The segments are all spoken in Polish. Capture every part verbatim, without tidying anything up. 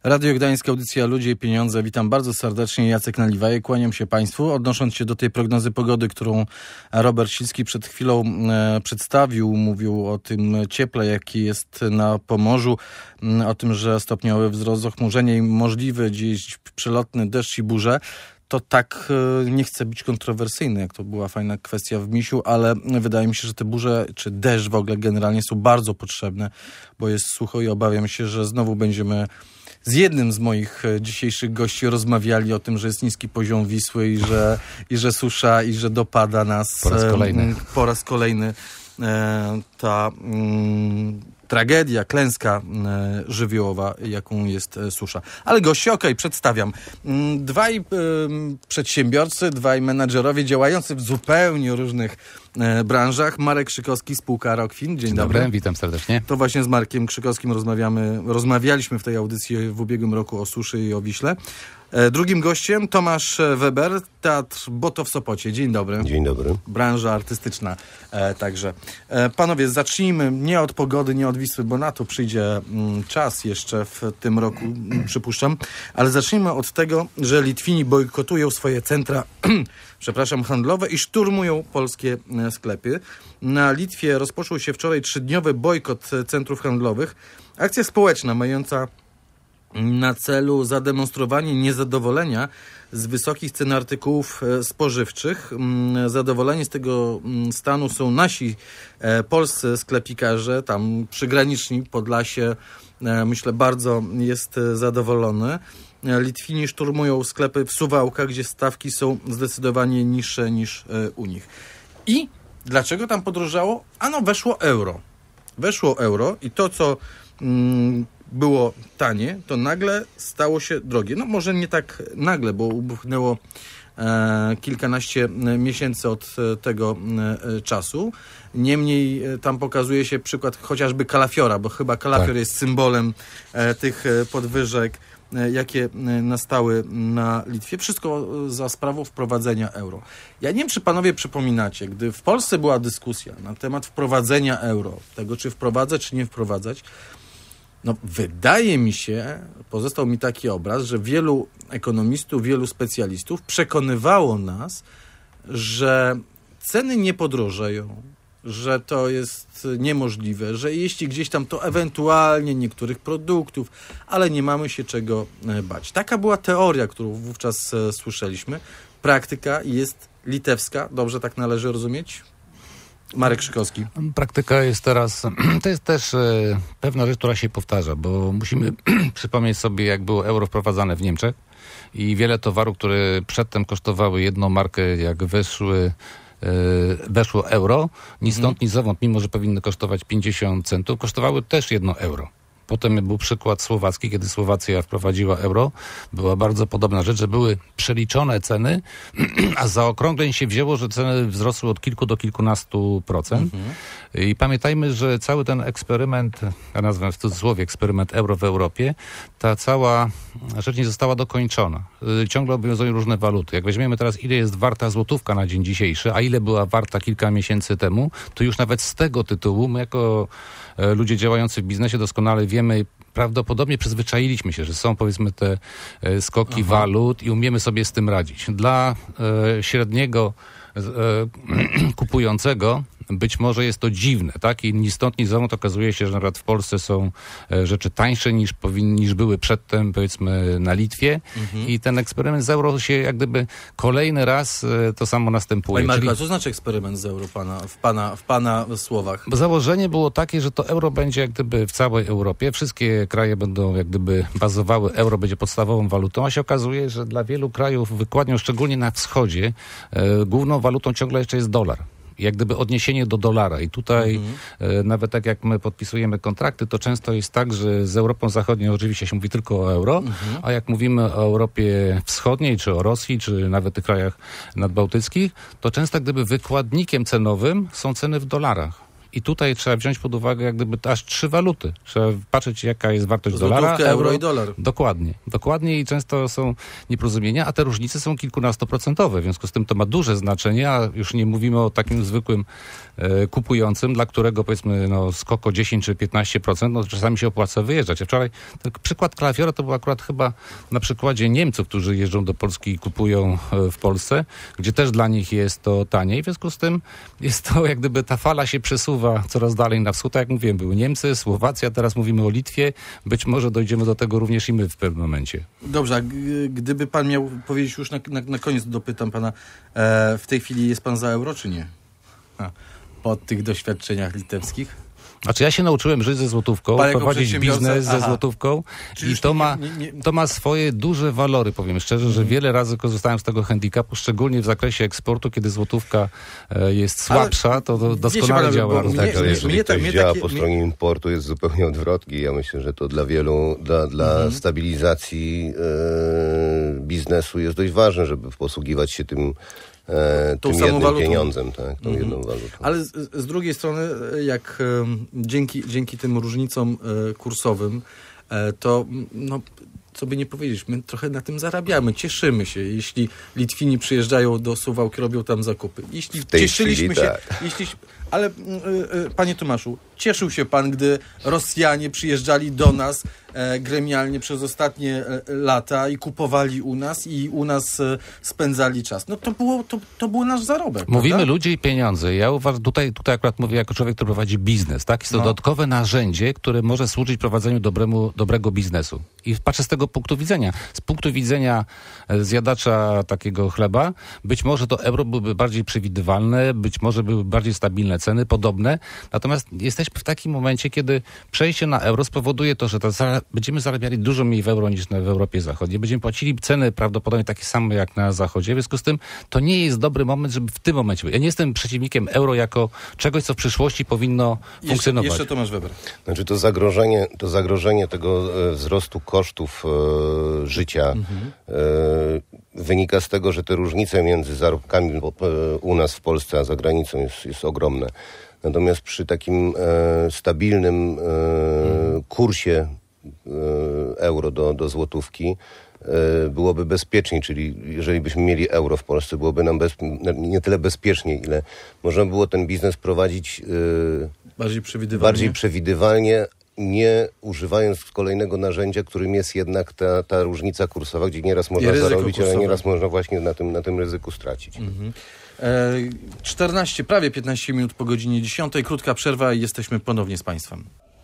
Radio Gdańsk, audycja Ludzie i Pieniądze. Witam bardzo serdecznie, Jacek Naliwajek. Kłaniam się Państwu. Odnosząc się do tej prognozy pogody, którą Robert Silski przed chwilą e, przedstawił, mówił o tym cieple, jaki jest na Pomorzu, o tym, że stopniowy wzrost zachmurzenia i możliwy gdzieś przelotny deszcz i burze. To tak, nie chcę być kontrowersyjny, jak to była fajna kwestia w Misiu, ale wydaje mi się, że te burze, czy deszcz w ogóle generalnie są bardzo potrzebne, bo jest sucho i obawiam się, że znowu będziemy z jednym z moich dzisiejszych gości rozmawiali o tym, że jest niski poziom Wisły i że, i że susza i że dopada nas po raz kolejny, po raz kolejny e, ta mm, tragedia, klęska e, żywiołowa, jaką jest e, susza. Ale goście, okej, okay, przedstawiam. Dwaj e, przedsiębiorcy, dwaj menadżerowie działający w zupełnie różnych e, branżach. Marek Krzykowski, spółka Rockfin. Dzień, Dzień dobry. dobry. Witam serdecznie. To właśnie z Markiem Krzykowskim rozmawiamy, rozmawialiśmy w tej audycji w ubiegłym roku o suszy i o Wiśle. E, drugim gościem Tomasz Weber, Teatr Boto w Sopocie. Dzień dobry. Dzień dobry. Branża artystyczna e, także. E, panowie, zacznijmy nie od pogody, nie od Wisły, bo na to przyjdzie mm, czas jeszcze w tym roku, mm, przypuszczam, ale zacznijmy od tego, że Litwini bojkotują swoje centra przepraszam, handlowe i szturmują polskie e, sklepy. Na Litwie rozpoczął się wczoraj trzydniowy bojkot centrów handlowych. Akcja społeczna mająca na celu zademonstrowanie niezadowolenia z wysokich cen artykułów spożywczych. Zadowoleni z tego stanu są nasi e, polscy sklepikarze, tam przygraniczni, Podlasie, e, myślę, bardzo jest zadowolony. Litwini szturmują sklepy w Suwałkach, gdzie stawki są zdecydowanie niższe niż e, u nich. I dlaczego tam podrożało? Ano, weszło euro. Weszło euro i to, co mm, było tanie, to nagle stało się drogie. No może nie tak nagle, bo ubuchnęło e, kilkanaście miesięcy od tego e, czasu. Niemniej e, tam pokazuje się przykład chociażby kalafiora, bo chyba kalafior tak. jest symbolem e, tych podwyżek, e, jakie nastały na Litwie. Wszystko za sprawą wprowadzenia euro. Ja nie wiem, czy panowie przypominacie, gdy w Polsce była dyskusja na temat wprowadzenia euro, tego czy wprowadzać, czy nie wprowadzać, no, wydaje mi się, pozostał mi taki obraz, że wielu ekonomistów, wielu specjalistów przekonywało nas, że ceny nie podrożeją, że to jest niemożliwe, że jeśli gdzieś tam, to ewentualnie niektórych produktów, ale nie mamy się czego bać. Taka była teoria, którą wówczas słyszeliśmy. Praktyka jest litewska, dobrze tak należy rozumieć? Marek Krzykowski. Praktyka jest teraz, to jest też e, pewna rzecz, która się powtarza, bo musimy przypomnieć sobie, jak było euro wprowadzane w Niemczech i wiele towarów, które przedtem kosztowały jedną markę, jak weszły, e, weszło euro, ni stąd, mm. ni zowąd, mimo że powinny kosztować pięćdziesiąt centów, kosztowały też jedno euro. Potem był przykład słowacki, kiedy Słowacja wprowadziła euro. Była bardzo podobna rzecz, że były przeliczone ceny, a za okrągleń się wzięło, że ceny wzrosły od kilku do kilkunastu procent. Mm-hmm. I pamiętajmy, że cały ten eksperyment, ja nazwę w cudzysłowie eksperyment euro w Europie, ta cała rzecz nie została dokończona. Ciągle obowiązują różne waluty. Jak weźmiemy teraz, ile jest warta złotówka na dzień dzisiejszy, a ile była warta kilka miesięcy temu, to już nawet z tego tytułu my jako ludzie działający w biznesie doskonale wiemy, prawdopodobnie przyzwyczailiśmy się, że są powiedzmy te e, skoki Aha. walut i umiemy sobie z tym radzić. Dla e, średniego e, kupującego być może jest to dziwne, tak? I ni stąd, ni zowąd okazuje się, że nawet w Polsce są e, rzeczy tańsze niż powinny, niż były przedtem, powiedzmy, na Litwie. Mhm. I ten eksperyment z euro się jak gdyby kolejny raz e, to samo następuje. Panie Marku, a co znaczy eksperyment z euro pana, w, pana, w pana słowach? Bo założenie było takie, że to euro będzie jak gdyby w całej Europie. Wszystkie kraje będą jak gdyby bazowały, euro będzie podstawową walutą, a się okazuje, że dla wielu krajów wykładnią, szczególnie na wschodzie, e, główną walutą ciągle jeszcze jest dolar. Jak gdyby odniesienie do dolara. I tutaj mhm. e, nawet tak jak my podpisujemy kontrakty, to często jest tak, że z Europą Zachodnią oczywiście się mówi tylko o euro, mhm. a jak mówimy o Europie Wschodniej, czy o Rosji, czy nawet tych krajach nadbałtyckich, to często jak gdyby wykładnikiem cenowym są ceny w dolarach. I tutaj trzeba wziąć pod uwagę jak gdyby aż trzy waluty. Trzeba patrzeć, jaka jest wartość dolara, Złotówkę, euro, euro i dolar. Dokładnie. Dokładnie i często są nieporozumienia, a te różnice są kilkunastoprocentowe. W związku z tym to ma duże znaczenie, a już nie mówimy o takim zwykłym e, kupującym, dla którego powiedzmy no, skok o dziesięć czy piętnaście procent, no czasami się opłaca wyjeżdżać. A wczoraj ten przykład kalafiora to był akurat chyba na przykładzie Niemców, którzy jeżdżą do Polski i kupują e, w Polsce, gdzie też dla nich jest to taniej. W związku z tym jest to jak gdyby ta fala się przesuwa coraz dalej na wschód. Tak jak mówiłem, były Niemcy, Słowacja, teraz mówimy o Litwie. Być może dojdziemy do tego również i my w pewnym momencie. Dobrze, a g- gdyby pan miał powiedzieć już na, na, na koniec, dopytam pana, e, w tej chwili jest pan za euro, czy nie? A, po tych doświadczeniach litewskich? Znaczy ja się nauczyłem żyć ze złotówką, Pan jako prowadzić biznes ze aha. złotówką Czyli i to, nie, ma, nie, nie... to ma swoje duże walory, powiem szczerze, że wiele razy korzystałem z tego handicapu, szczególnie w zakresie eksportu, kiedy złotówka e, jest słabsza, Ale to, to doskonale panowie, działa. bo na mnie- rynek. Tak, ale mnie- jeżeli mnie ktoś tak- mnie działa takie- po mnie- stronie importu, jest zupełnie odwrotnie. Ja myślę, że to dla wielu, dla, dla Mhm. stabilizacji e, biznesu jest dość ważne, żeby posługiwać się tym, e, Tą tym samą jednym walutą. pieniądzem, tak, tą jedną walutą. Ale z, z drugiej strony, jak e, dzięki, dzięki tym różnicom e, kursowym, e, to m, no, co by nie powiedzieć, my trochę na tym zarabiamy, cieszymy się, jeśli Litwini przyjeżdżają do Suwałki, robią tam zakupy. Jeśli W tej cieszyliśmy chwili się, tak. jeśli, ale y, y, panie Tomaszu, cieszył się pan, gdy Rosjanie przyjeżdżali do nas e, gremialnie przez ostatnie e, lata i kupowali u nas i u nas e, spędzali czas. No to było, to, to był nasz zarobek. Mówimy prawda? ludzie i pieniądze. Ja uważam, tutaj, tutaj akurat mówię jako człowiek, który prowadzi biznes, tak? Jest to No. dodatkowe narzędzie, które może służyć prowadzeniu dobremu, dobrego biznesu. I patrzę z tego punktu widzenia. Z punktu widzenia e, zjadacza takiego chleba, być może to euro byłyby bardziej przewidywalne, być może były bardziej stabilne ceny, podobne. Natomiast jesteśmy w takim momencie, kiedy przejście na euro spowoduje to, że to zara- będziemy zarabiali dużo mniej w euro niż na, w Europie Zachodniej. Będziemy płacili ceny prawdopodobnie takie same jak na Zachodzie. W związku z tym to nie jest dobry moment, żeby w tym momencie... Ja nie jestem przeciwnikiem euro jako czegoś, co w przyszłości powinno Jeszcze, funkcjonować. jeszcze Tomasz Weber. Znaczy to zagrożenie, to zagrożenie tego e, wzrostu kosztów e, życia e, wynika z tego, że te różnice między zarobkami e, u nas w Polsce a za granicą jest, jest ogromne. Natomiast przy takim e, stabilnym e, kursie e, euro do, do złotówki e, byłoby bezpieczniej, czyli jeżeli byśmy mieli euro w Polsce, byłoby nam bez, nie tyle bezpieczniej, ile można było ten biznes prowadzić e, Bardziej przewidywalnie. bardziej przewidywalnie, nie używając kolejnego narzędzia, którym jest jednak ta, ta różnica kursowa, gdzie nieraz można ryzyko zarobić, ale kursowe. nieraz można właśnie na tym, na tym ryzyku stracić. Mhm. E, czternaście, prawie piętnaście minut po godzinie dziesiątej. Krótka przerwa i jesteśmy ponownie z Państwem.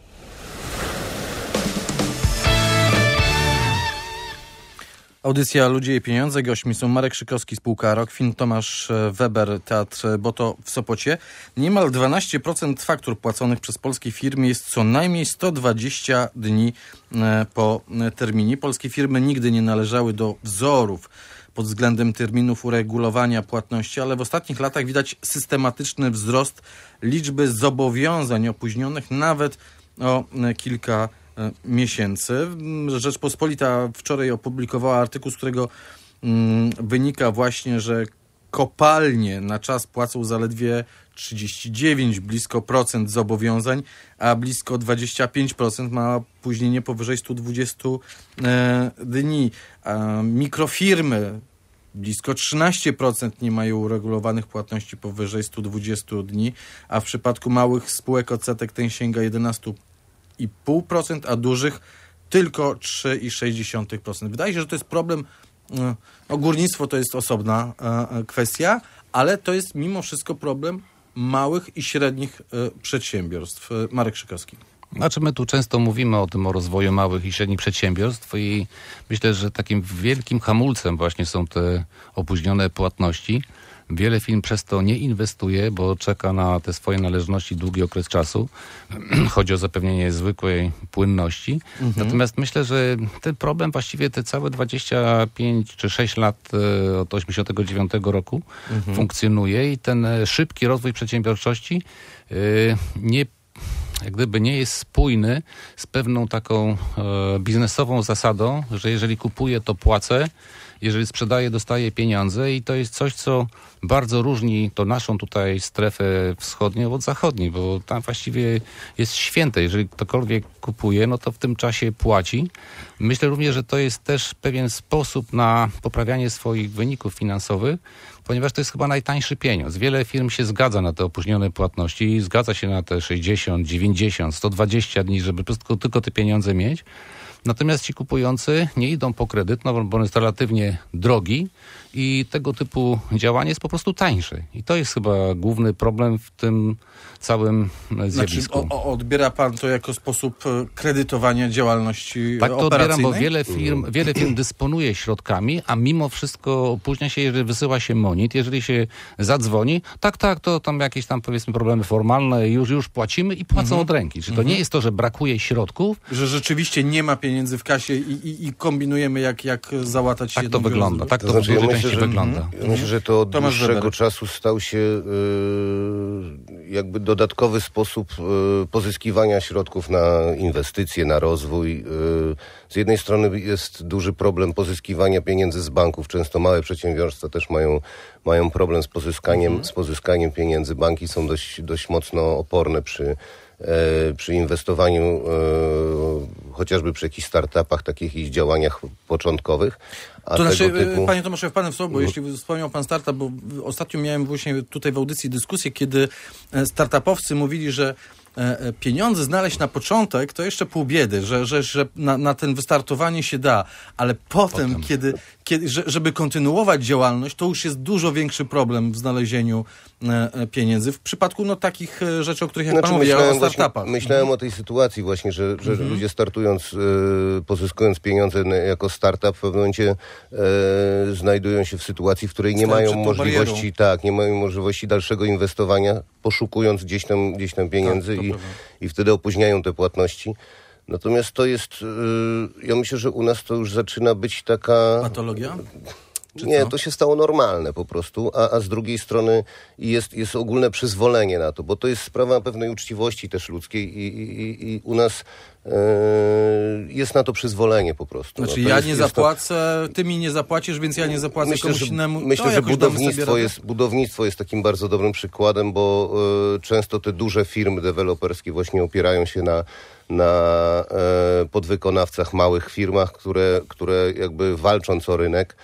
Audycja Ludzie i Pieniądze. Gośćmi są Marek Szykowski, spółka Rockfin, Tomasz Weber, Teatr Boto w Sopocie. Niemal dwanaście procent faktur płaconych przez polskie firmy jest co najmniej sto dwadzieścia dni po terminie. Polskie firmy nigdy nie należały do wzorów pod względem terminów uregulowania płatności, ale w ostatnich latach widać systematyczny wzrost liczby zobowiązań opóźnionych nawet o kilka miesięcy. Rzeczpospolita wczoraj opublikowała artykuł, z którego mm, wynika właśnie, że kopalnie na czas płacą zaledwie trzydzieści dziewięć blisko procent zobowiązań, a blisko dwadzieścia pięć procent ma opóźnienie powyżej sto dwadzieścia e, dni. A mikrofirmy blisko trzynaście procent nie mają uregulowanych płatności powyżej sto dwadzieścia dni, a w przypadku małych spółek odsetek ten sięga jedenaście i pół procent, a dużych tylko trzy i sześć dziesiątych procent. Wydaje się, że to jest problem, no, górnictwo to jest osobna e, kwestia, ale to jest mimo wszystko problem małych i średnich e, przedsiębiorstw. Marek Szykowski. Znaczy my tu często mówimy o tym, o rozwoju małych i średnich przedsiębiorstw i myślę, że takim wielkim hamulcem właśnie są te opóźnione płatności. Wiele firm przez to nie inwestuje, bo czeka na te swoje należności długi okres czasu. Chodzi o zapewnienie zwykłej płynności. Mhm. Natomiast myślę, że ten problem właściwie te całe dwadzieścia pięć czy sześć lat e, od osiemdziesiątego dziewiątego roku mhm. funkcjonuje i ten szybki rozwój przedsiębiorczości e, nie jak gdyby nie jest spójny z pewną taką e, biznesową zasadą, że jeżeli kupuję, to płacę jeżeli sprzedaje, dostaje pieniądze i to jest coś, co bardzo różni to naszą tutaj strefę wschodnią od zachodniej, bo tam właściwie jest święte. Jeżeli ktokolwiek kupuje, no to w tym czasie płaci. Myślę również, że to jest też pewien sposób na poprawianie swoich wyników finansowych, ponieważ to jest chyba najtańszy pieniądz. Wiele firm się zgadza na te opóźnione płatności, zgadza się na te sześćdziesiąt, dziewięćdziesiąt, sto dwadzieścia dni, żeby po prostu tylko te pieniądze mieć. Natomiast ci kupujący nie idą po kredyt, no bo on jest relatywnie drogi i tego typu działanie jest po prostu tańsze. I to jest chyba główny problem w tym całym zjawisku. Znaczy, o, o, odbiera pan to jako sposób kredytowania działalności tak to operacyjnej? odbieram, bo wiele firm, wiele firm dysponuje środkami, a mimo wszystko opóźnia się, jeżeli wysyła się monit, jeżeli się zadzwoni, tak, tak, to tam jakieś tam powiedzmy problemy formalne, już, już płacimy i płacą mhm. od ręki. Czy to mhm. nie jest to, że brakuje środków? Że rzeczywiście nie ma pieniędzy w kasie i, i, i kombinujemy, jak, jak załatać tak to wygląda. Tak to, to znaczy, w ja myślę, że, wygląda. Ja myślę, że to od Tomasz dłuższego Weber. czasu stał się yy, jakby dodatkowy sposób yy, pozyskiwania środków na inwestycje, na rozwój. Yy, z jednej strony jest duży problem pozyskiwania pieniędzy z banków. Często małe przedsiębiorstwa też mają, mają problem z pozyskaniem, mhm. z pozyskaniem pieniędzy. Banki są dość, dość mocno oporne przy przy inwestowaniu e, chociażby przy jakichś startupach, takich ich działaniach początkowych. A to znaczy, typu... panie Tomaszu, w panem słowo, bo jeśli wspomniał pan startup, bo ostatnio miałem właśnie tutaj w audycji dyskusję, kiedy startupowcy mówili, że pieniądze znaleźć na początek to jeszcze pół biedy, że, że, że na, na ten wystartowanie się da, ale potem, potem. kiedy, kiedy że, żeby kontynuować działalność, to już jest dużo większy problem w znalezieniu e, pieniędzy. W przypadku no, takich rzeczy, o których jak znaczy, pan mówi, o startupach. Właśnie, myślałem mhm. o tej sytuacji właśnie, że, że mhm. ludzie startując, e, pozyskując pieniądze jako startup w pewnym momencie e, znajdują się w sytuacji, w której nie mają możliwości, barierą. tak, nie mają możliwości dalszego inwestowania, poszukując gdzieś tam, gdzieś tam pieniędzy. Tak, I, I wtedy opóźniają te płatności. Natomiast to jest, yy, ja myślę, że u nas to już zaczyna być taka... Patologia? Czy nie, co? to się stało normalne po prostu, a, a z drugiej strony jest, jest ogólne przyzwolenie na to, bo to jest sprawa pewnej uczciwości też ludzkiej i, i, i u nas yy, jest na to przyzwolenie po prostu. Znaczy no, ja jest, nie jest zapłacę, to... ty mi nie zapłacisz, więc ja nie zapłacę myślę, komuś że, innemu. Myślę, to że budownictwo jest, budownictwo jest takim bardzo dobrym przykładem, bo yy, często te duże firmy deweloperskie właśnie opierają się na na e, podwykonawcach, małych firmach, które, które jakby walcząc o rynek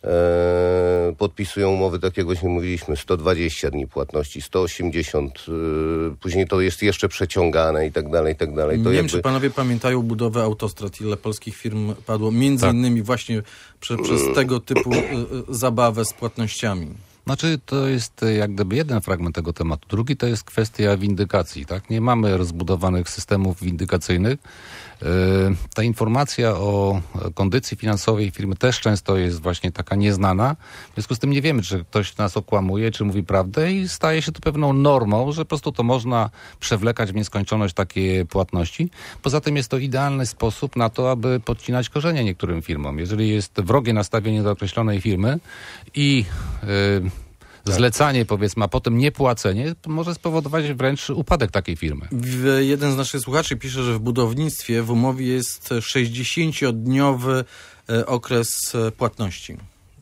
e, podpisują umowy, tak jak właśnie mówiliśmy, sto dwadzieścia dni płatności, sto osiemdziesiąt, e, później to jest jeszcze przeciągane i tak dalej, i tak dalej. To nie jakby... wiem, czy panowie pamiętają budowę autostrad, ile polskich firm padło, między tak. innymi właśnie prze, przez tego typu y, y, zabawę z płatnościami. Znaczy, to jest jak gdyby jeden fragment tego tematu. Drugi to jest kwestia windykacji, tak? Nie mamy rozbudowanych systemów windykacyjnych. Yy, ta informacja o kondycji finansowej firmy też często jest właśnie taka nieznana. W związku z tym nie wiemy, czy ktoś nas okłamuje, czy mówi prawdę i staje się to pewną normą, że po prostu to można przewlekać w nieskończoność takie płatności. Poza tym jest to idealny sposób na to, aby podcinać korzenie niektórym firmom. Jeżeli jest wrogie nastawienie do określonej firmy i yy, zlecanie, powiedzmy, a potem niepłacenie może spowodować wręcz upadek takiej firmy. Jeden z naszych słuchaczy pisze, że w budownictwie w umowie jest sześćdziesięciodniowy okres płatności.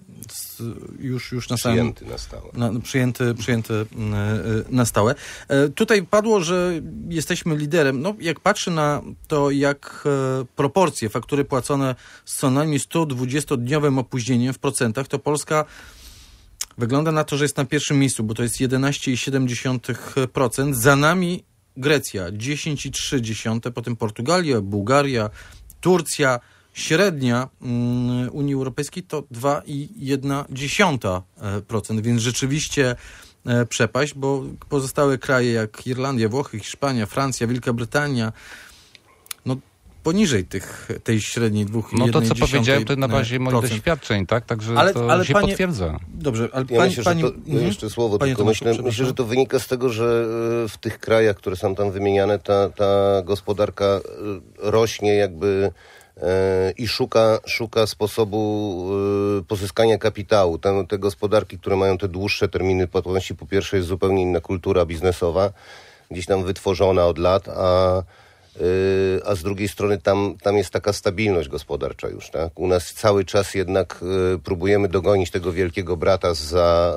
Już, już na samym... Przyjęty na stałe. Na, przyjęty, przyjęty na stałe. Tutaj padło, że jesteśmy liderem. No, jak patrzę na to, jak proporcje faktury płacone z co najmniej sto dwudziestodniowym opóźnieniem w procentach, to Polska wygląda na to, że jest na pierwszym miejscu, bo to jest jedenaście przecinek siedem procent. Za nami Grecja dziesięć przecinek trzy procent, potem Portugalia, Bułgaria, Turcja. Średnia um, Unii Europejskiej to dwa przecinek jedna procent, więc rzeczywiście e, przepaść, bo pozostałe kraje jak Irlandia, Włochy, Hiszpania, Francja, Wielka Brytania, no poniżej tych, tej średniej dwóch No to, co powiedziałem, to na bazie moich doświadczeń, tak? Także ale, to ale się panie... potwierdza. Dobrze, ale ja pani... myślę, pani... że to, no jeszcze słowo, Panie tylko Tomaszu, myślę, myślę, że to wynika z tego, że w tych krajach, które są tam wymieniane, ta, ta gospodarka rośnie jakby i szuka, szuka sposobu pozyskania kapitału. Te, te gospodarki, które mają te dłuższe terminy płatności, po pierwsze jest zupełnie inna kultura biznesowa, gdzieś tam wytworzona od lat, a a z drugiej strony tam, tam jest taka stabilność gospodarcza już, tak? U nas cały czas jednak próbujemy dogonić tego wielkiego brata zza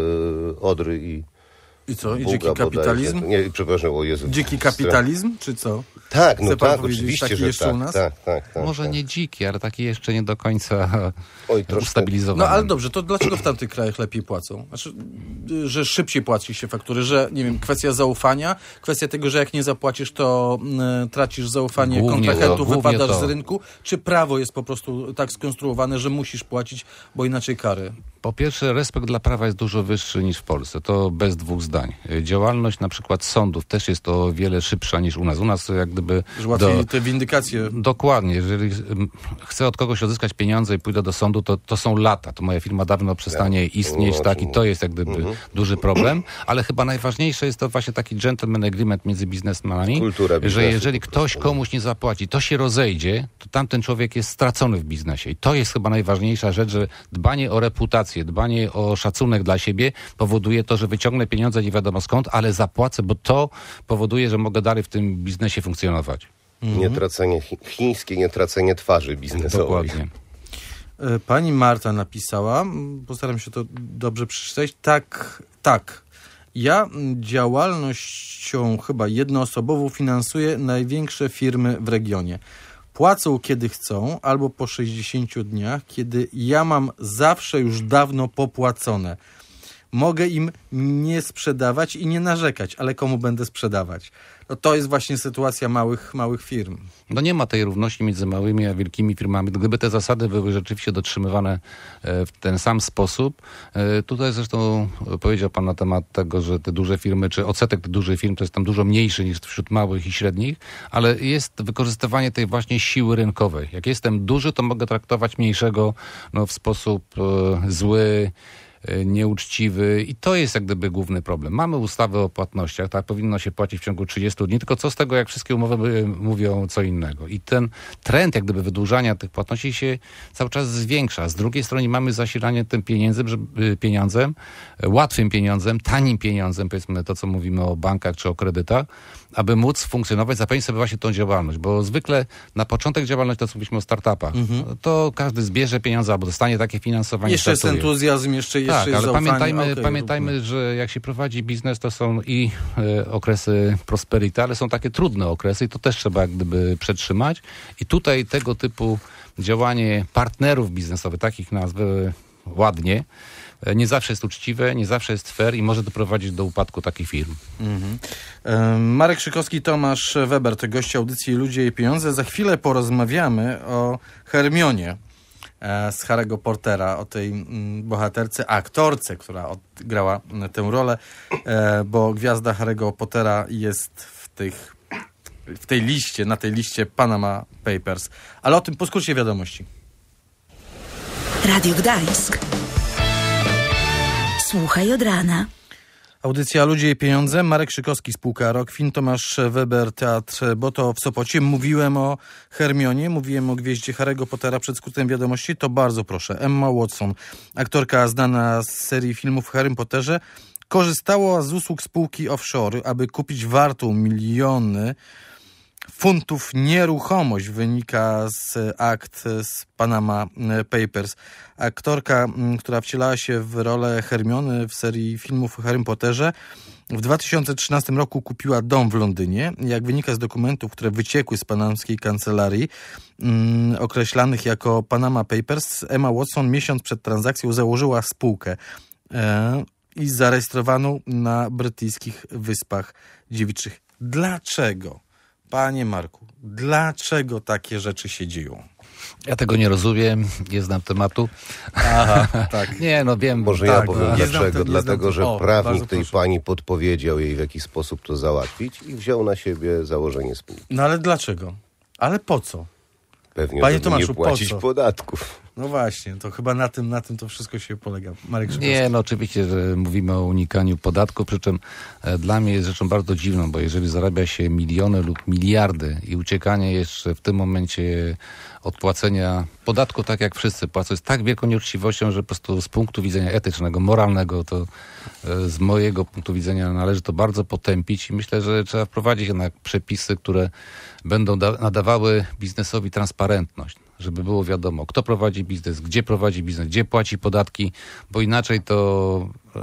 Odry i I co? I Buga dziki kapitalizm? bodajże. Nie, przepraszam, o Jezu. Dziki kapitalizm, czy co? Tak, no Chce pan tak, powiedzieć oczywiście, taki że jeszcze tak, u nas? tak, tak, tak. Może tak. nie dziki, ale taki jeszcze nie do końca Oj, troszkę. ustabilizowany. No ale dobrze, to dlaczego w tamtych krajach lepiej płacą? Znaczy, że szybciej płaci się faktury, że, nie wiem, kwestia zaufania, kwestia tego, że jak nie zapłacisz, to y, tracisz zaufanie Głównie kontrahentów, to, głównie wypadasz to. z rynku, czy prawo jest po prostu tak skonstruowane, że musisz płacić, bo inaczej kary? Po pierwsze, respekt dla prawa jest dużo wyższy niż w Polsce. To bez dwóch zdań. Działalność na przykład sądów też jest o wiele szybsza niż u nas. U nas jak gdyby... Że łatwiej do... te windykacje... Dokładnie. Jeżeli mm, chcę od kogoś odzyskać pieniądze i pójdę do sądu, to, to są lata. To moja firma dawno przestanie istnieć, No, tak? I no. to jest jak gdyby Mhm. duży problem. Ale chyba najważniejsze jest to właśnie taki gentleman agreement między biznesmenami, Kultura że biznesu jeżeli po ktoś prostu. komuś nie zapłaci, to się rozejdzie, to tamten człowiek jest stracony w biznesie. I to jest chyba najważniejsza rzecz, że dbanie o reputację, dbanie o szacunek dla siebie powoduje to, że wyciągnę pieniądze nie wiadomo skąd, ale zapłacę, bo to powoduje, że mogę dalej w tym biznesie funkcjonować. Nie tracenie, chi- chińskie nie tracenie twarzy biznesowej. Dokładnie. E, Pani Marta napisała, m, postaram się to dobrze przeczytać, tak, tak. Ja m, działalnością chyba jednoosobową finansuję największe firmy w regionie. Płacą kiedy chcą, albo po sześćdziesięciu dniach, kiedy ja mam zawsze już dawno popłacone. Mogę im nie sprzedawać i nie narzekać, ale komu będę sprzedawać? No to jest właśnie sytuacja małych, małych firm. No nie ma tej równości między małymi a wielkimi firmami. Gdyby te zasady były rzeczywiście dotrzymywane e, w ten sam sposób, e, tutaj zresztą powiedział pan na temat tego, że te duże firmy, czy odsetek tych dużych firm to jest tam dużo mniejszy niż wśród małych i średnich, ale jest wykorzystywanie tej właśnie siły rynkowej. Jak jestem duży, to mogę traktować mniejszego no, w sposób e, zły, nieuczciwy i to jest jak gdyby główny problem. Mamy ustawę o płatnościach, tak, powinno się płacić w ciągu trzydziestu dni, tylko co z tego, jak wszystkie umowy mówią co innego. I ten trend jak gdyby wydłużania tych płatności się cały czas zwiększa. Z drugiej strony mamy zasilanie tym pieniędzem, żeby, pieniądzem, łatwym pieniądzem, tanim pieniądzem, powiedzmy to, co mówimy o bankach czy o kredytach, aby móc funkcjonować, zapewnić sobie właśnie tą działalność, bo zwykle na początek działalności, to co mówiliśmy o startupach, Mhm. to każdy zbierze pieniądze albo dostanie takie finansowanie. Jeszcze jest startuje. entuzjazm, jeszcze, jeszcze Tak, jest ale zaufanie. pamiętajmy, Okej, pamiętajmy róbmy. że jak się prowadzi biznes, to są i e, okresy prosperity, ale są takie trudne okresy i to też trzeba jak gdyby przetrzymać. I tutaj tego typu działanie partnerów biznesowych, takich nazwy ładnie, e, nie zawsze jest uczciwe, nie zawsze jest fair i może doprowadzić do upadku takich firm. Mhm. E, Marek Szykowski, Tomasz Weber, to goście audycji Ludzie i Pieniądze. Za chwilę porozmawiamy o Hermionie e, z Harry'ego Pottera, o tej mm, bohaterce, aktorce, która odgrała mm, tę rolę, e, bo gwiazda Harry'ego Pottera jest w tych, w tej liście, na tej liście Panama Papers. Ale o tym po skrócie wiadomości. Radio Gdańsk. Słuchaj od rana. Audycja Ludzie i Pieniądze. Marek Szykowski, spółka Rokfin, Tomasz Weber, Teatr Boto w Sopocie. Mówiłem o Hermionie, mówiłem o gwieździe Harry'ego Pottera przed skrótem wiadomości. To bardzo proszę. Emma Watson, aktorka znana z serii filmów o Harrym Potterze, korzystała z usług spółki offshore, aby kupić wartą miliony funtów nieruchomość, wynika z akt z Panama Papers. Aktorka, która wcielała się w rolę Hermiony w serii filmów o Harrym Potterze, w dwa tysiące trzynastym roku kupiła dom w Londynie. Jak wynika z dokumentów, które wyciekły z panamskiej kancelarii, mm, określanych jako Panama Papers, Emma Watson miesiąc przed transakcją założyła spółkę e, i zarejestrowaną na brytyjskich Wyspach Dziewiczych. Dlaczego? Panie Marku, dlaczego takie rzeczy się dzieją? Ja tego nie rozumiem, nie znam tematu. Aha, tak. Nie, no wiem. Może Tak, ja powiem no. Nie znam dlaczego. te- nie znam Dlatego, te- że o, prawnik bardzo tej proszę. pani podpowiedział jej, w jaki sposób to załatwić i wziął na siebie założenie spółki. No ale dlaczego? Ale po co? Pewnie, Panie żeby Tomaszu, nie po płacić co? podatków. No właśnie, to chyba na tym, na tym to wszystko się polega. Marek Grzybowski. Nie, no oczywiście, że mówimy o unikaniu podatku, przy czym e, dla mnie jest rzeczą bardzo dziwną, bo jeżeli zarabia się miliony lub miliardy i uciekanie jeszcze w tym momencie od płacenia podatku, tak jak wszyscy płacą, jest tak wielką nieuczciwością, że po prostu z punktu widzenia etycznego, moralnego, to e, z mojego punktu widzenia należy to bardzo potępić i myślę, że trzeba wprowadzić jednak przepisy, które będą da- nadawały biznesowi transparentność, żeby było wiadomo, kto prowadzi biznes, gdzie prowadzi biznes, gdzie płaci podatki, bo inaczej to e,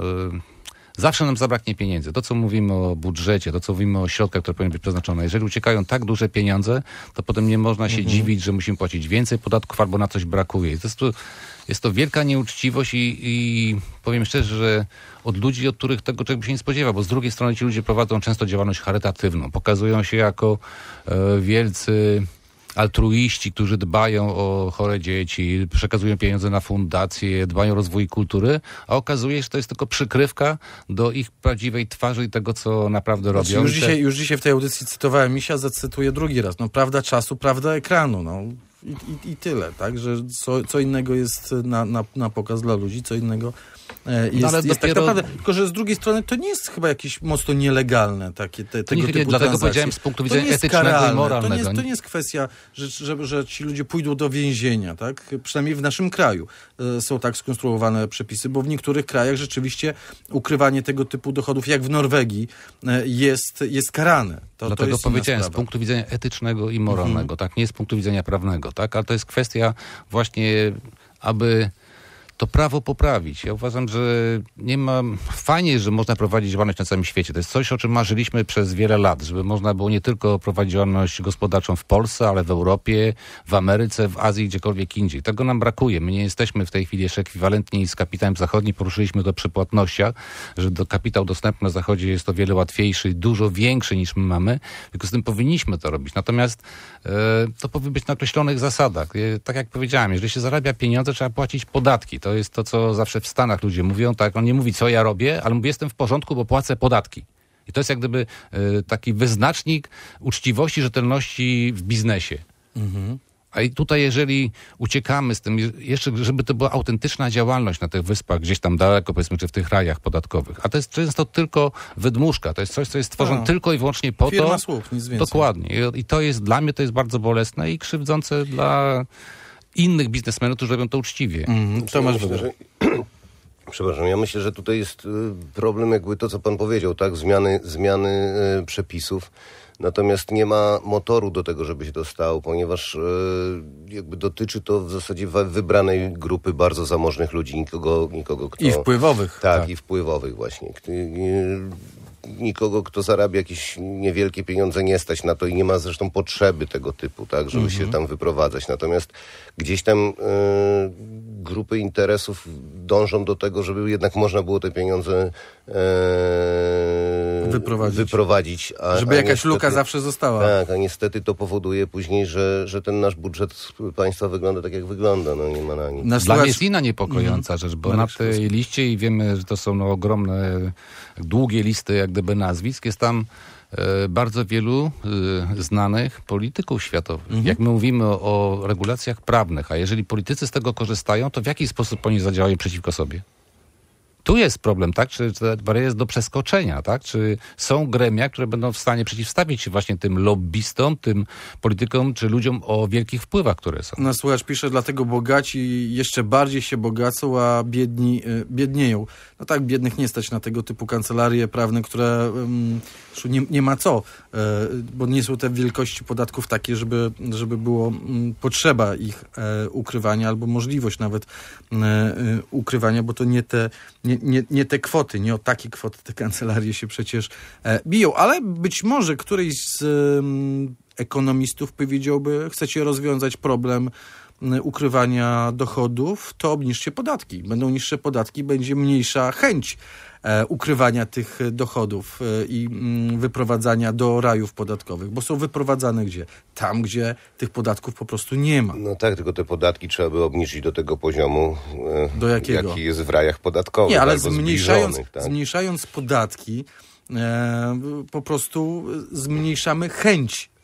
zawsze nam zabraknie pieniędzy. To, co mówimy o budżecie, to, co mówimy o środkach, które powinny być przeznaczone. Jeżeli uciekają tak duże pieniądze, to potem nie można się mhm. dziwić, że musimy płacić więcej podatków albo na coś brakuje. To jest to, jest to wielka nieuczciwość i, i powiem szczerze, że od ludzi, od których tego czegoś się nie spodziewa, bo z drugiej strony ci ludzie prowadzą często działalność charytatywną. Pokazują się jako e, wielcy altruiści, którzy dbają o chore dzieci, przekazują pieniądze na fundacje, dbają o rozwój kultury, a okazuje się, że to jest tylko przykrywka do ich prawdziwej twarzy i tego, co naprawdę znaczy, robią. Już dzisiaj, już dzisiaj w tej audycji cytowałem Misia, zacytuję drugi raz. No prawda czasu, prawda ekranu. No. I, i, i tyle, tak? Że co, co innego jest na, na, na pokaz dla ludzi, co innego e, jest, no, ale jest dopiero... tak naprawdę. Tylko, że z drugiej strony to nie jest chyba jakieś mocno nielegalne takie te, tego nie, typu nie, dlatego transakcje. powiedziałem z punktu widzenia etycznego karalne. i moralnego. To nie, jest, to nie jest kwestia, że, że, że ci ludzie pójdą do więzienia, tak? Przynajmniej w naszym kraju e, są tak skonstruowane przepisy, bo w niektórych krajach rzeczywiście ukrywanie tego typu dochodów, jak w Norwegii, e, jest, jest karane. To, Dlatego to jest powiedziałem z punktu widzenia etycznego i moralnego, mhm. tak? Nie z punktu widzenia prawnego, tak? Ale to jest kwestia właśnie, aby to prawo poprawić. Ja uważam, że nie ma... Fajnie, że można prowadzić działalność na całym świecie. To jest coś, o czym marzyliśmy przez wiele lat, żeby można było nie tylko prowadzić działalność gospodarczą w Polsce, ale w Europie, w Ameryce, w Azji, gdziekolwiek indziej. Tego nam brakuje. My nie jesteśmy w tej chwili jeszcze ekwiwalentni z kapitałem zachodnim. Poruszyliśmy to przy płatnościach, że do kapitał dostępny na zachodzie jest o wiele łatwiejszy i dużo większy niż my mamy. Tylko z tym powinniśmy to robić. Natomiast e, to powinno być na określonych zasadach. E, tak jak powiedziałem, jeżeli się zarabia pieniądze, trzeba płacić podatki. To jest to, co zawsze w Stanach ludzie mówią. Tak, on nie mówi, co ja robię, ale mówi, jestem w porządku, bo płacę podatki. I to jest jak gdyby y, taki wyznacznik uczciwości, rzetelności w biznesie. Mhm. A i tutaj, jeżeli uciekamy z tym, jeszcze żeby to była autentyczna działalność na tych wyspach, gdzieś tam daleko, powiedzmy, czy w tych rajach podatkowych. A to jest często tylko wydmuszka. To jest coś, co jest stworzone no. tylko i wyłącznie po Firma to. Słup, nic więcej. Dokładnie. I, I to jest dla mnie to jest bardzo bolesne i krzywdzące dla innych biznesmenów, którzy robią to uczciwie. Mm, to masz myślę, że... Przepraszam, ja myślę, że tutaj jest problem jakby to, co pan powiedział, tak? Zmiany, zmiany e, przepisów. Natomiast nie ma motoru do tego, żeby się to stało, ponieważ e, jakby dotyczy to w zasadzie wybranej grupy bardzo zamożnych ludzi, nikogo, nikogo kto... I wpływowych. Tak, tak. i wpływowych właśnie. Nikogo, kto zarabia jakieś niewielkie pieniądze, nie stać na to i nie ma zresztą potrzeby tego typu, tak, żeby mhm. się tam wyprowadzać. Natomiast gdzieś tam e, grupy interesów dążą do tego, żeby jednak można było te pieniądze e, wyprowadzić. wyprowadzić a, żeby a jakaś niestety, luka zawsze została. Tak, a niestety to powoduje później, że, że ten nasz budżet państwa wygląda tak, jak wygląda. No nie ma na nic. Dla mnie jest inna niepokojąca mm. rzecz, bo Marek na tej Szkowski. liście, i wiemy, że to są no, ogromne, długie listy jak gdyby nazwisk, jest tam e, bardzo wielu e, znanych polityków światowych. Mm-hmm. Jak my mówimy o, o regulacjach prawnych, a jeżeli politycy z tego korzystają, to w jaki sposób oni zadziałają przeciwko sobie? Tu jest problem, tak? Czy ta bariera jest do przeskoczenia, tak? Czy są gremia, które będą w stanie przeciwstawić się właśnie tym lobbystom, tym politykom, czy ludziom o wielkich wpływach, które są? No słuchacz pisze, dlatego bogaci jeszcze bardziej się bogacą, a biedni y, biednieją. No tak, biednych nie stać na tego typu kancelarie prawne, które y, nie, nie ma co, y, bo nie są te wielkości podatków takie, żeby, żeby było y, potrzeba ich y, ukrywania, albo możliwość nawet y, y, ukrywania, bo to nie te Nie, nie, nie te kwoty, nie o takie kwoty te kancelarie się przecież e, biją, ale być może któryś z um, ekonomistów powiedziałby, chcecie rozwiązać problem um, ukrywania dochodów, to obniżcie podatki. Będą niższe podatki, będzie mniejsza chęć e, ukrywania tych dochodów e, i mm, wyprowadzania do rajów podatkowych, bo są wyprowadzane gdzie? Tam, gdzie tych podatków po prostu nie ma. No tak, tylko te podatki trzeba by obniżyć do tego poziomu, e, do jakiego? jaki jest w rajach podatkowych. Nie, ale zmniejszając, tak? zmniejszając podatki, e, po prostu zmniejszamy chęć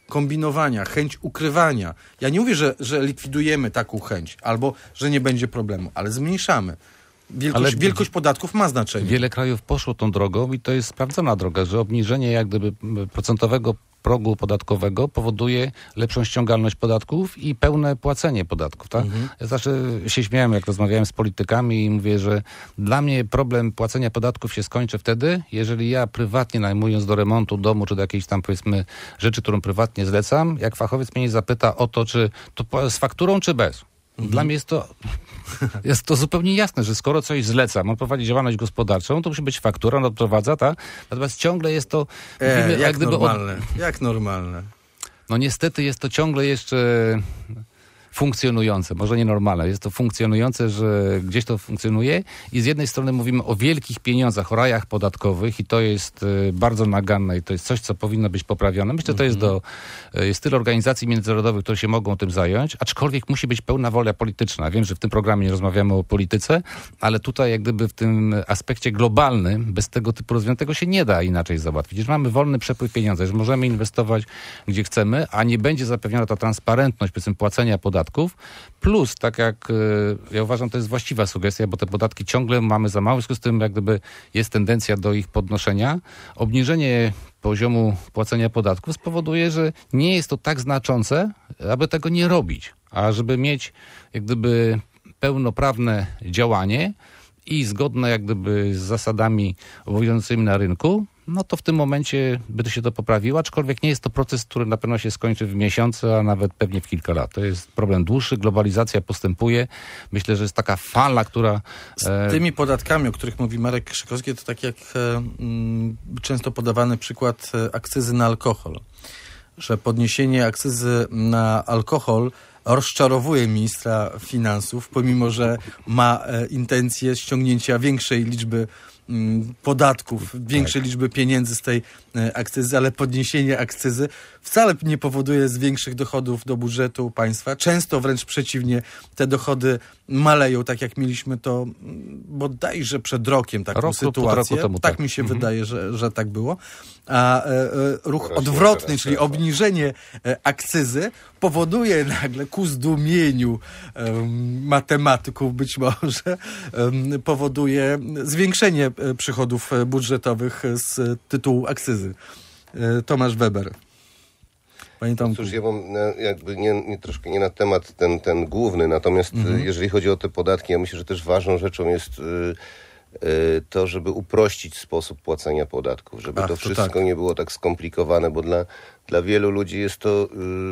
kombinowania, chęć ukrywania. Ja nie mówię, że, że likwidujemy taką chęć, albo że nie będzie problemu, ale zmniejszamy. Wielkość, ale wielkość podatków ma znaczenie. Wiele krajów poszło tą drogą i to jest sprawdzona droga, że obniżenie jak gdyby procentowego progu podatkowego powoduje lepszą ściągalność podatków i pełne płacenie podatków. Tak? Mhm. Ja zawsze się śmiałem, jak rozmawiałem z politykami i mówię, że dla mnie problem płacenia podatków się skończy wtedy, jeżeli ja prywatnie najmując do remontu domu, czy do jakiejś tam powiedzmy rzeczy, którą prywatnie zlecam, jak fachowiec mnie nie zapyta o to, czy to z fakturą, czy bez. Mhm. Dla mnie jest to, jest to zupełnie jasne, że skoro coś zlecam, on prowadzi działalność gospodarczą, to musi być faktura, on odprowadza, tak? Natomiast ciągle jest to... E, mówimy, jak, jak gdyby normalne, od... jak normalne. No niestety jest to ciągle jeszcze funkcjonujące, może nie normalne, jest to funkcjonujące, że gdzieś to funkcjonuje i z jednej strony mówimy o wielkich pieniądzach, o rajach podatkowych i to jest y, bardzo naganne i to jest coś, co powinno być poprawione. Myślę, że to jest do y, jest tyle organizacji międzynarodowych, które się mogą tym zająć, aczkolwiek musi być pełna wola polityczna. Wiem, że w tym programie nie rozmawiamy o polityce, ale tutaj jak gdyby w tym aspekcie globalnym bez tego typu rozwiązań tego się nie da inaczej załatwić. Że mamy wolny przepływ pieniędzy, że możemy inwestować gdzie chcemy, a nie będzie zapewniona ta transparentność powiedzmy płacenia podatków. Plus, tak jak ja uważam, to jest właściwa sugestia, bo te podatki ciągle mamy za mało, w związku z tym jak gdyby jest tendencja do ich podnoszenia. Obniżenie poziomu płacenia podatków spowoduje, że nie jest to tak znaczące, aby tego nie robić. A żeby mieć jak gdyby pełnoprawne działanie i zgodne jak gdyby z zasadami obowiązującymi na rynku, no to w tym momencie by się to poprawiło, aczkolwiek nie jest to proces, który na pewno się skończy w miesiące, a nawet pewnie w kilka lat. To jest problem dłuższy, globalizacja postępuje. Myślę, że jest taka fala, która... Z tymi podatkami, o których mówi Marek Krzykowski, to tak jak e, m, często podawany przykład akcyzy na alkohol, że podniesienie akcyzy na alkohol rozczarowuje ministra finansów, pomimo że ma e, intencję ściągnięcia większej liczby m, podatków, większej tak. liczby pieniędzy z tej e, akcyzy, ale podniesienie akcyzy wcale nie powoduje zwiększych dochodów do budżetu państwa. Często wręcz przeciwnie, te dochody maleją, tak jak mieliśmy to bodajże przed rokiem taką Rok sytuację. Temu, tak. tak mi się mhm. wydaje, że, że tak było. A e, e, ruch teraz odwrotny, teraz czyli teraz. obniżenie e, akcyzy powoduje nagle ku zdumieniu e, matematyków być może, e, powoduje zwiększenie e, przychodów budżetowych z tytułu akcyzy. E, Tomasz Weber. Panie Tomku. Cóż, ja mam jakby nie, nie, troszkę nie na temat ten, ten główny, natomiast mhm. jeżeli chodzi o te podatki, ja myślę, że też ważną rzeczą jest y, y, to, żeby uprościć sposób płacenia podatków, żeby Ach, to wszystko to tak. nie było tak skomplikowane, bo dla, dla wielu ludzi jest to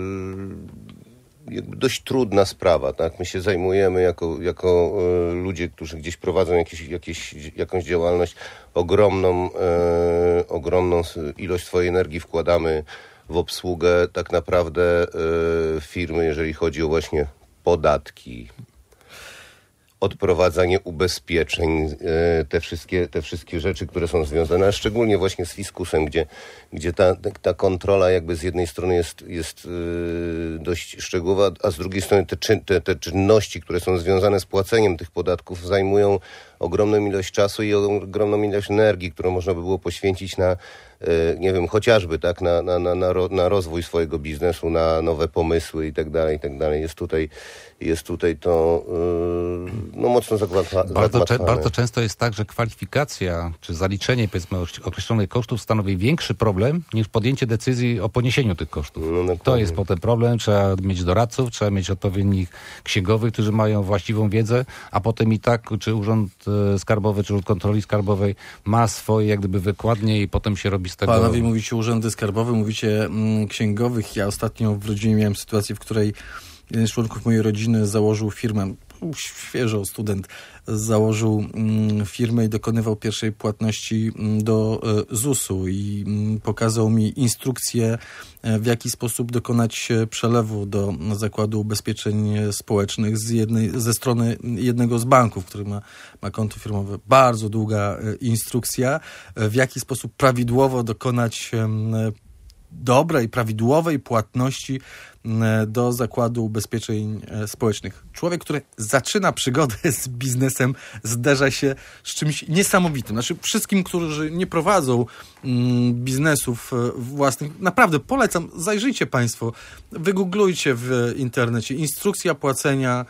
y, jakby dość trudna sprawa, tak? My się zajmujemy jako, jako y, ludzie, którzy gdzieś prowadzą jakieś, jakieś, jakąś działalność, ogromną, y, ogromną ilość swojej energii wkładamy w obsługę tak naprawdę y, firmy, jeżeli chodzi o właśnie podatki, odprowadzanie ubezpieczeń, y, te wszystkie, te wszystkie rzeczy, które są związane, a szczególnie właśnie z fiskusem, gdzie, gdzie ta, ta kontrola jakby z jednej strony jest, jest y, dość szczegółowa, a z drugiej strony te, czyn, te, te czynności, które są związane z płaceniem tych podatków, zajmują ogromną ilość czasu i ogromną ilość energii, którą można by było poświęcić na nie wiem, chociażby tak, na, na, na, na rozwój swojego biznesu, na nowe pomysły i tak dalej, i tak dalej. Jest tutaj, jest tutaj to yy, no mocno zagmatwane. Bardzo, cze- bardzo często jest tak, że kwalifikacja czy zaliczenie powiedzmy określonych kosztów stanowi większy problem niż podjęcie decyzji o poniesieniu tych kosztów. No, to jest potem problem. Trzeba mieć doradców, trzeba mieć odpowiednich księgowych, którzy mają właściwą wiedzę, a potem i tak, czy Urząd Skarbowy, czy Urząd Kontroli Skarbowej ma swoje jak gdyby wykładnie i potem się robi z tego... Panowie mówicie urzędy skarbowe, mówicie mm, księgowych. Ja ostatnio w rodzinie miałem sytuację, w której jeden z członków mojej rodziny założył firmę, świeżo student, założył mm, firmę i dokonywał pierwszej płatności mm, do e, zusu i mm, pokazał mi instrukcję, e, w jaki sposób dokonać przelewu do Zakładu Ubezpieczeń Społecznych z jednej, ze strony jednego z banków, który ma, ma konto firmowe. Bardzo długa e, instrukcja, e, w jaki sposób prawidłowo dokonać e, dobrej, prawidłowej płatności do Zakładu Ubezpieczeń Społecznych. Człowiek, który zaczyna przygodę z biznesem, zderza się z czymś niesamowitym. Znaczy wszystkim, którzy nie prowadzą biznesów własnych, naprawdę polecam, zajrzyjcie Państwo, wygooglujcie w internecie instrukcja płacenia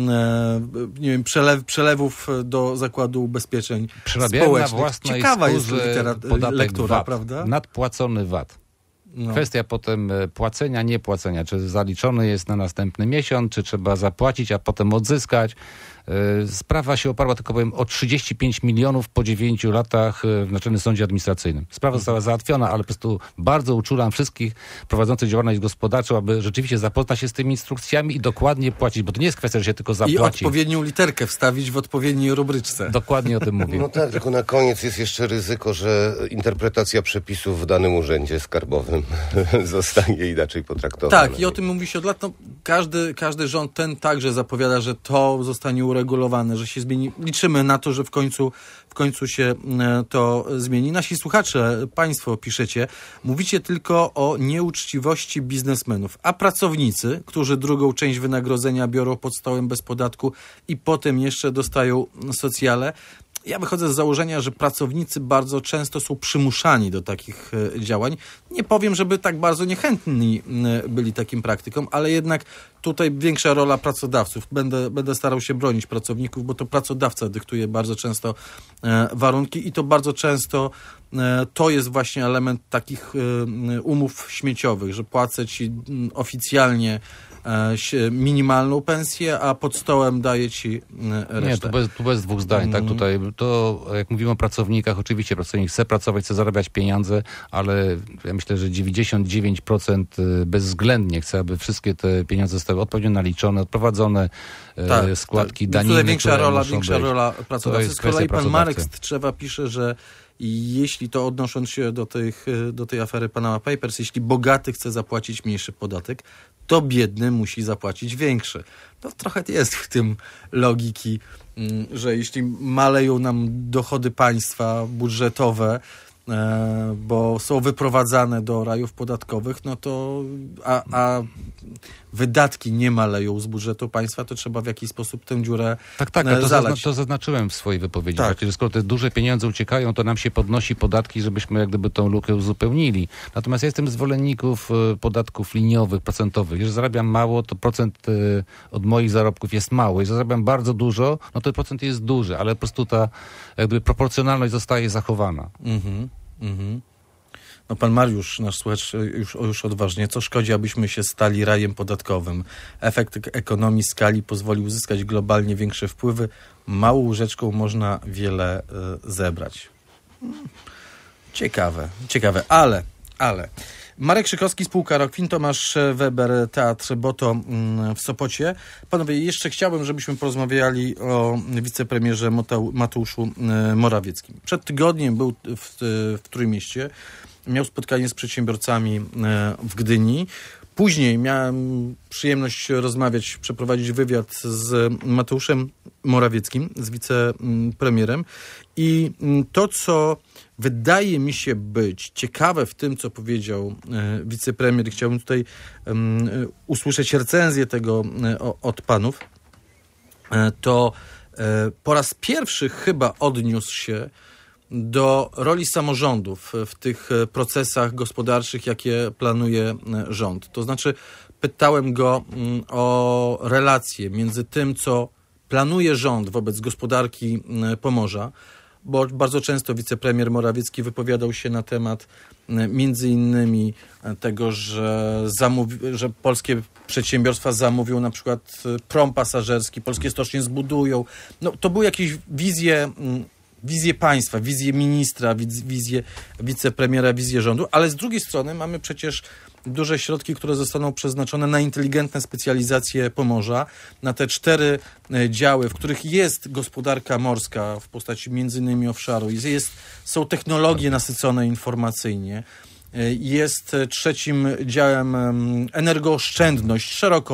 nie wiem, przelew, przelewów do Zakładu Ubezpieczeń Społecznych. Na własnej Ciekawa jest litera- lektura, V A T, prawda? nadpłacony V A T. No. Kwestia potem płacenia, nie płacenia. Czy zaliczony jest na następny miesiąc, czy trzeba zapłacić, a potem odzyskać. Sprawa się oparła, tylko powiem, o trzydzieści pięć milionów po dziewięciu latach w Naczelnym Sądzie Administracyjnym. Sprawa została załatwiona, ale po prostu bardzo uczulam wszystkich prowadzących działalność gospodarczą, aby rzeczywiście zapoznać się z tymi instrukcjami i dokładnie płacić, bo to nie jest kwestia, że się tylko zapłaci. I odpowiednią literkę wstawić w odpowiedniej rubryczce. Dokładnie o tym mówię. No tak, tylko na koniec jest jeszcze ryzyko, że interpretacja przepisów w danym urzędzie skarbowym zostanie inaczej potraktowana. Tak, i o tym mówi się od lat. No, każdy, każdy rząd, ten także zapowiada, że to zostanie uregulowane, że się zmieni. Liczymy na to, że w końcu, w końcu się to zmieni. Nasi słuchacze, Państwo piszecie, mówicie tylko o nieuczciwości biznesmenów, a pracownicy, którzy drugą część wynagrodzenia biorą pod stołem bez podatku i potem jeszcze dostają socjale. Ja wychodzę z założenia, że pracownicy bardzo często są przymuszani do takich działań. Nie powiem, żeby tak bardzo niechętni byli takim praktykom, ale jednak tutaj większa rola pracodawców. Będę, będę starał się bronić pracowników, bo to pracodawca dyktuje bardzo często warunki i to bardzo często to jest właśnie element takich umów śmieciowych, że płacę ci oficjalnie minimalną pensję, a pod stołem daje ci resztę. Nie, tu bez, tu bez dwóch zdań. Tak, tutaj to, jak mówimy o pracownikach, oczywiście pracownik chce pracować, chce zarabiać pieniądze, ale ja myślę, że dziewięćdziesiąt dziewięć procent bezwzględnie chce, aby wszystkie te pieniądze zostały odpowiednio naliczone, odprowadzone, tak, składki, tak. daniny. Tutaj większa rola, większa być. rola pracodawcy. Z kolei pan Marek Strzewa pisze, że i jeśli to odnosząc się do, tych, do tej afery Panama Papers, jeśli bogaty chce zapłacić mniejszy podatek, to biedny musi zapłacić większy. To trochę jest w tym logiki, że jeśli maleją nam dochody państwa budżetowe, bo są wyprowadzane do rajów podatkowych, no to a, a wydatki nie maleją z budżetu państwa, to trzeba w jakiś sposób tę dziurę tak, tak, to, zalać. Zazna- to zaznaczyłem w swojej wypowiedzi, tak. że skoro te duże pieniądze uciekają, to nam się podnosi podatki, żebyśmy jak gdyby tą lukę uzupełnili. Natomiast ja jestem zwolenników podatków liniowych, procentowych. Jeżeli zarabiam mało, to procent od moich zarobków jest mały. Jeżeli zarabiam bardzo dużo, no to procent jest duży, ale po prostu ta jak gdyby proporcjonalność zostaje zachowana. Mhm. Mhm. No pan Mariusz, nasz słuchacz, już, już odważnie. Co szkodzi, abyśmy się stali rajem podatkowym? Efekt ekonomii skali pozwoli uzyskać globalnie większe wpływy. Małą łyżeczką można wiele y, zebrać. Ciekawe, ciekawe, ale, ale... Marek Krzykowski, spółka Rockwin, Tomasz Weber, Teatr Boto w Sopocie. Panowie, jeszcze chciałbym, żebyśmy porozmawiali o wicepremierze Mateuszu Morawieckim. Przed tygodniem był w, w Trójmieście, miał spotkanie z przedsiębiorcami w Gdyni. Później miałem przyjemność rozmawiać, przeprowadzić wywiad z Mateuszem Morawieckim, z wicepremierem. I to, co wydaje mi się być ciekawe w tym, co powiedział e, wicepremier, chciałbym tutaj e, usłyszeć recenzję tego e, o, od panów, e, to e, po raz pierwszy chyba odniósł się do roli samorządów w tych procesach gospodarczych, jakie planuje rząd. To znaczy pytałem go m, o relacje między tym, co planuje rząd wobec gospodarki Pomorza, bo bardzo często wicepremier Morawiecki wypowiadał się na temat między innymi tego, że, zamówi, że polskie przedsiębiorstwa zamówią na przykład prom pasażerski, polskie stocznie zbudują. No, to były jakieś wizje, wizje państwa, wizje ministra, wizje wicepremiera, wizje rządu, ale z drugiej strony mamy przecież duże środki, które zostaną przeznaczone na inteligentne specjalizacje Pomorza, na te cztery działy, w których jest gospodarka morska w postaci między innymi offshore'u, jest, są technologie nasycone informacyjnie, jest trzecim działem energooszczędność, szeroko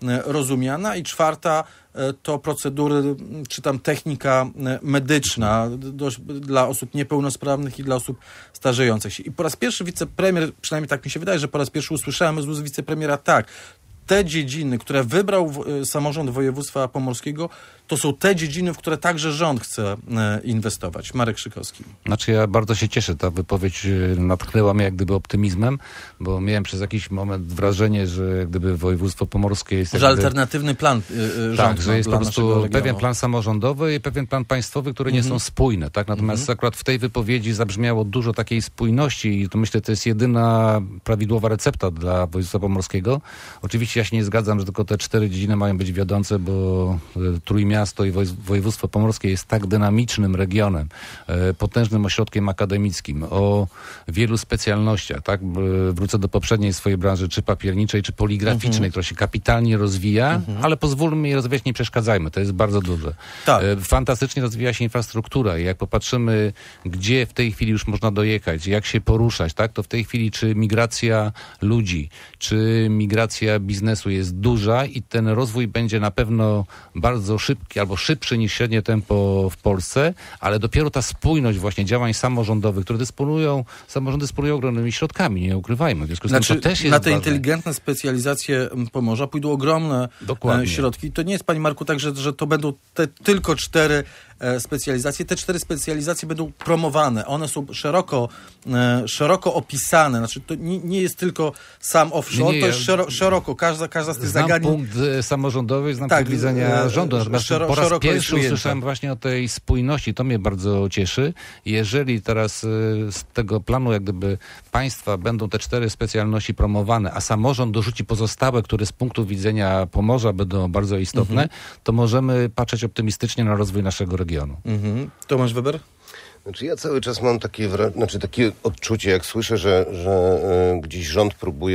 rozumiana i czwarta to procedury, czy tam technika medyczna do, dla osób niepełnosprawnych i dla osób starzejących się. I po raz pierwszy wicepremier, przynajmniej tak mi się wydaje, że po raz pierwszy usłyszałem z ust wicepremiera tak, te dziedziny, które wybrał w, samorząd województwa pomorskiego, to są te dziedziny, w które także rząd chce e, inwestować. Marek Szykowski. Znaczy ja bardzo się cieszę, ta wypowiedź natchnęła mnie jak gdyby optymizmem, bo miałem przez jakiś moment wrażenie, że jak gdyby województwo pomorskie jest... Że jakby, alternatywny plan y, tak, że jest dla po prostu pewien regionu. plan samorządowy i pewien plan państwowy, które nie Mhm. są spójne. Tak? Natomiast Mhm. akurat w tej wypowiedzi zabrzmiało dużo takiej spójności i to myślę, to jest jedyna prawidłowa recepta dla województwa pomorskiego. Oczywiście ja się nie zgadzam, że tylko te cztery dziedziny mają być wiodące, bo Trójmiasto i województwo pomorskie jest tak dynamicznym regionem, e, potężnym ośrodkiem akademickim, o wielu specjalnościach, tak? Wrócę do poprzedniej swojej branży, czy papierniczej, czy poligraficznej, mhm. która się kapitalnie rozwija, mhm. ale pozwólmy jej rozwijać, nie przeszkadzajmy, to jest bardzo duże. Tak. E, fantastycznie rozwija się infrastruktura i jak popatrzymy, gdzie w tej chwili już można dojechać, jak się poruszać, tak? To w tej chwili czy migracja ludzi, czy migracja biznesu jest duża i ten rozwój będzie na pewno bardzo szybki, albo szybszy niż średnie tempo w Polsce, ale dopiero ta spójność właśnie działań samorządowych, które dysponują, samorządy dysponują ogromnymi środkami, nie ukrywajmy. W związku z znaczy, tym to też jest na te ważne. inteligentne specjalizacje Pomorza pójdą ogromne Dokładnie. środki. To nie jest, Panie Marku, tak, że, że to będą te tylko cztery specjalizacje. Te cztery specjalizacje będą promowane. One są szeroko, e, szeroko opisane. Znaczy, to nie, nie jest tylko sam offshore, Nie, nie, to jest ja szero, szeroko. Każda, każda z tych znam zagadnień... punkt e, samorządowy, znam Tak, punkt widzenia e, rządu. Natomiast szero- po raz szeroko jest pierwszy ujęte. usłyszałem właśnie o tej spójności. To mnie bardzo cieszy. Jeżeli teraz e, z tego planu jak gdyby państwa będą te cztery specjalności promowane, a samorząd dorzuci pozostałe, które z punktu widzenia Pomorza będą bardzo istotne, mhm. to możemy patrzeć optymistycznie na rozwój naszego regionu. Mhm. Tomasz Weber? Znaczy ja cały czas mam takie, wra- znaczy takie odczucie, jak słyszę, że, że y, gdzieś rząd próbuje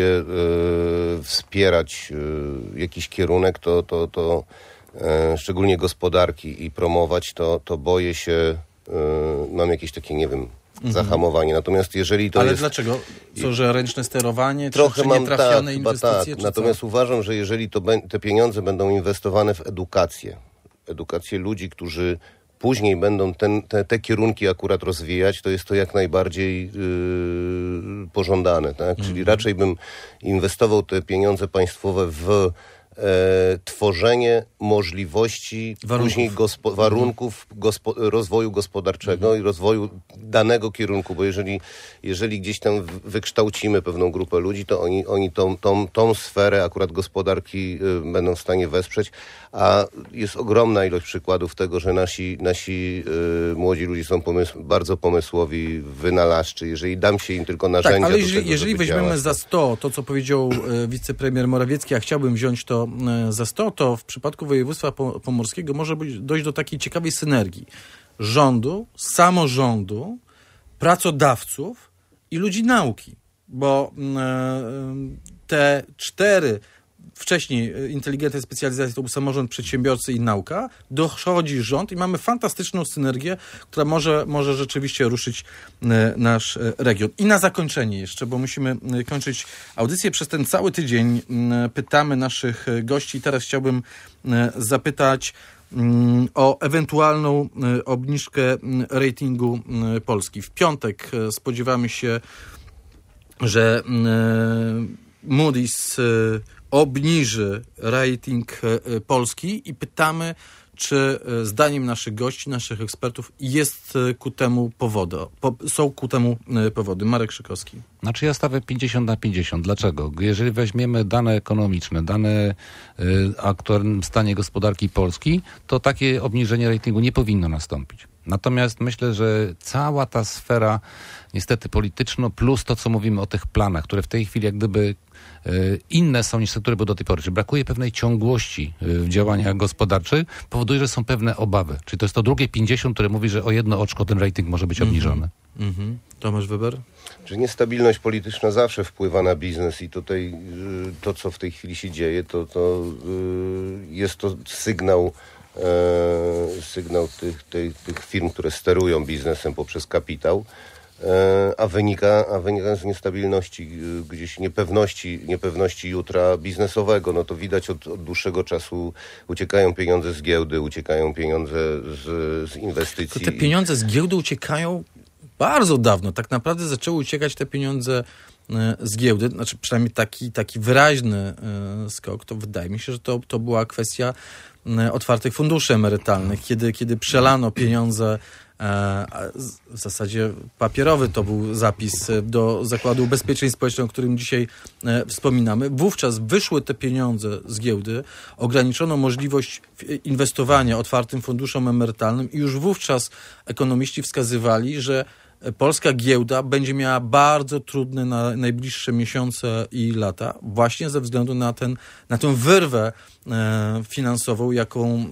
y, wspierać y, jakiś kierunek, to, to, to y, szczególnie gospodarki i promować, to, to boję się, y, mam jakieś takie, nie wiem, mhm. zahamowanie. Natomiast jeżeli to Ale jest... dlaczego? Co, że ręczne sterowanie, Trochę czy, czy mam, nietrafione tak, inwestycje? tak. Czy Natomiast co? uważam, że jeżeli to be- te pieniądze będą inwestowane w edukację, edukację ludzi, którzy później będą ten, te, te kierunki akurat rozwijać, to jest to jak najbardziej yy, pożądane. Tak? Czyli Mhm. raczej bym inwestował te pieniądze państwowe w e, tworzenie możliwości Warunków. później gospo, warunków gospo, rozwoju gospodarczego Mhm. i rozwoju danego kierunku, bo jeżeli, jeżeli gdzieś tam wykształcimy pewną grupę ludzi, to oni, oni tą, tą, tą sferę akurat gospodarki y, będą w stanie wesprzeć, a jest ogromna ilość przykładów tego, że nasi, nasi y, młodzi ludzie są pomysł, bardzo pomysłowi, wynalazczy, jeżeli dam się im tylko narzędzia Tak, ale do jeżeli, tego, jeżeli żeby weźmiemy działać. za sto to, co powiedział e, wicepremier Morawiecki, a chciałbym wziąć to e, za sto, to w przypadku województwa po, pomorskiego może być, dojść do takiej ciekawej synergii rządu, samorządu, pracodawców i ludzi nauki, bo e, te cztery wcześniej inteligentne specjalizacje to był samorząd, przedsiębiorcy i nauka, dochodzi rząd i mamy fantastyczną synergię, która może, może rzeczywiście ruszyć e, nasz e, region. I na zakończenie jeszcze, bo musimy e, kończyć audycję. Przez ten cały tydzień e, pytamy naszych e, gości. Teraz chciałbym e, zapytać mm, o ewentualną e, obniżkę m, ratingu m, Polski. W piątek e, spodziewamy się, że m, Moody's e, obniży rating Polski i pytamy, czy zdaniem naszych gości, naszych ekspertów jest ku temu powody, po, są ku temu powody. Marek Szykowski. Znaczy ja stawiam pięćdziesiąt na pięćdziesiąt. Dlaczego? Jeżeli weźmiemy dane ekonomiczne, dane y, o aktualnym stanie gospodarki Polski, to takie obniżenie ratingu nie powinno nastąpić. Natomiast myślę, że cała ta sfera niestety polityczna plus to, co mówimy o tych planach, które w tej chwili jak gdyby inne są niż te, które były do tej pory. Czyli brakuje pewnej ciągłości w działaniach gospodarczych, powoduje, że są pewne obawy. Czyli to jest to drugie pięćdziesiąt, które mówi, że o jedno oczko ten rating może być obniżony. Mm-hmm. Mm-hmm. Tomasz Weber? Że niestabilność polityczna zawsze wpływa na biznes i tutaj y, to, co w tej chwili się dzieje, to, to y, jest to sygnał e, sygnał tych, tej, tych firm, które sterują biznesem poprzez kapitał, a wynika, a wynika z niestabilności, gdzieś niepewności, niepewności jutra biznesowego. No to widać od, od dłuższego czasu uciekają pieniądze z giełdy, uciekają pieniądze z, z inwestycji. To te pieniądze z giełdy uciekają bardzo dawno. Tak naprawdę zaczęły uciekać te pieniądze z giełdy, znaczy przynajmniej taki, taki wyraźny skok, to wydaje mi się, że to, to była kwestia otwartych funduszy emerytalnych, kiedy, kiedy przelano pieniądze, w zasadzie papierowy to był zapis do Zakładu Ubezpieczeń Społecznych, o którym dzisiaj wspominamy. Wówczas wyszły te pieniądze z giełdy, ograniczono możliwość inwestowania otwartym funduszom emerytalnym i już wówczas ekonomiści wskazywali, że polska giełda będzie miała bardzo trudne na najbliższe miesiące i lata, właśnie ze względu na, ten, na tę wyrwę e, finansową, jaką e,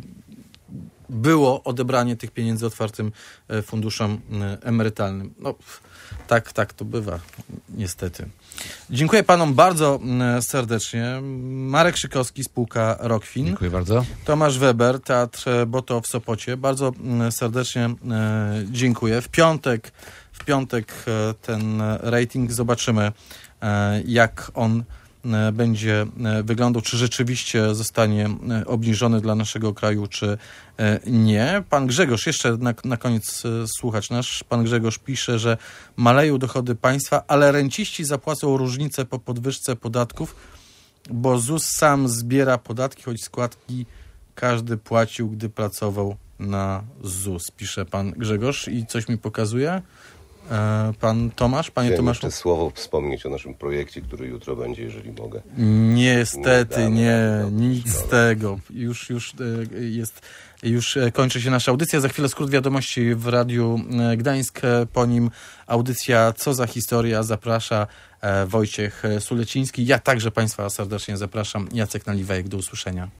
było odebranie tych pieniędzy otwartym e, funduszom e, emerytalnym. No, tak, tak to bywa, niestety. Dziękuję panom bardzo e, serdecznie. Marek Szykowski, spółka Rockfin. Dziękuję bardzo. Tomasz Weber, Teatr Boto w Sopocie. Bardzo e, serdecznie e, dziękuję. W piątek, w piątek e, ten rating zobaczymy, e, jak on będzie wyglądał, czy rzeczywiście zostanie obniżony dla naszego kraju, czy nie. Pan Grzegorz, jeszcze na, na koniec słuchacz nasz, pan Grzegorz pisze, że maleją dochody państwa, ale renciści zapłacą różnicę po podwyżce podatków, bo ZUS sam zbiera podatki, choć składki każdy płacił, gdy pracował na ZUS, pisze pan Grzegorz i coś mi pokazuje. Pan Tomasz, panie Chciałem Tomaszu? jeszcze słowo wspomnieć o naszym projekcie, który jutro będzie, jeżeli mogę. Niestety, nie, nie, damy, nic z tego. Już, już jest, już kończy się nasza audycja. Za chwilę skrót wiadomości w Radiu Gdańsk. Po nim audycja Co za historia? Zaprasza Wojciech Suleciński. Ja także państwa serdecznie zapraszam. Jacek Naliwajek. Do usłyszenia.